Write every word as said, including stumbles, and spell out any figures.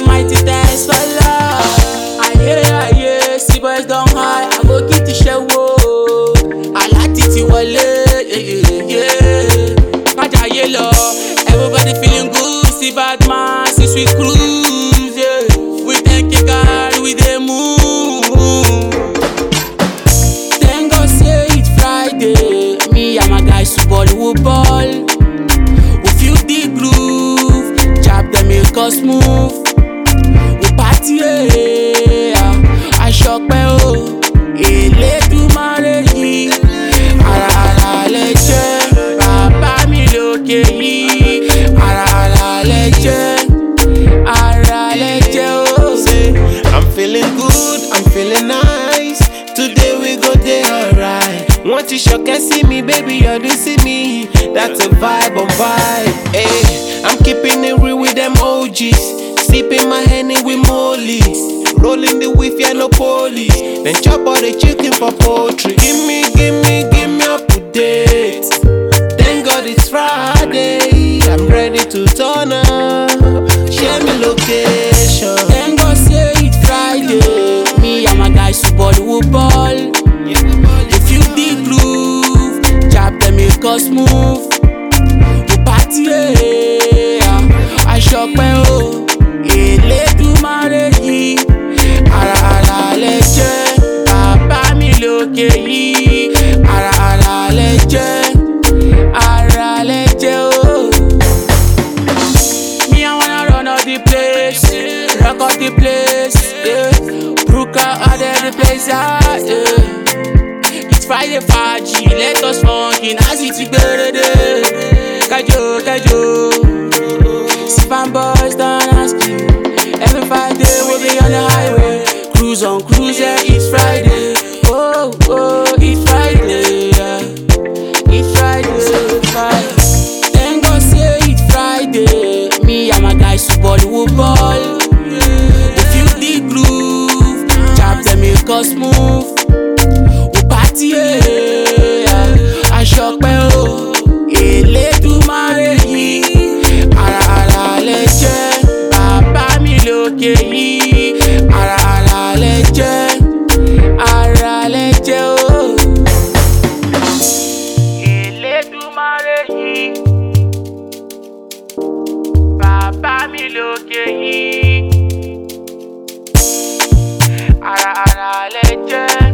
mighty thanks for love. Aye, aye, see boys don't hide. I go get the show. I like it, wale, yeah, yeah. Kaja yellow, everybody feeling good. See bad man, see sweet cruise, yeah. We thank you God, we dey move. Thank God say it's Friday. Me and my guys to Bollywood ball. We feel the groove, chop them make us move. We party, yeah. I shock me, oh. Elédùmarè yìí, ara ara lẹ jẹ́, bàbá mi lókè yìí, ara ara lẹ jẹ́, ara lẹ jẹ́, oh. Say, I'm feeling good, I'm feeling nice. Today we go day alright. Want you shock and see me, baby, you do see me. That's a vibe on vibe. Hey, I'm keeping it real with them O Gs. Sipping my Henny with mollies. Rolling the whiff, yeah, no police. Then chop all the chicken for poultry. Give me, give me, give me up to date. Thank God it's Friday. I'm ready to turn up. Share me location. Thank God say it's Friday. Me and my guys to Bollywood ball. They feel the groove, chop them make us move. We party, yeah. I shock me, oh. Elédùmarè yìí, ara ara lẹ jẹ́, bàbá mi lókè yìí, ara ara lẹ jẹ́, ara lẹ jẹ́, oh. Me I wanna run out the place, rock out the place, yeah. Brook out all the place, ah, yeah. It's Friday party, let us funkin' as it's gbẹrẹdẹ. Kajo, kajo, Sipan boys don't ask you. Every Friday we'll be on the highway. Cruise on cruise, yeah, it's Friday. Oh, oh, it's Friday, yeah. It's Friday, it's Friday. Thank God say it's Friday. Me and my guys to Bollywood ball. We feel the groove, chop them make us move. We party, yeah. I shock me, oh. Elédùmarè yìí, ara ara lẹ jẹ́, bàbá mi lókè yìí, ara ara lẹ jẹ́, ara lẹ jẹ́, oh. Elédùmarè yìí, bàbá mi lókè yìí, ara ara lẹ jẹ́.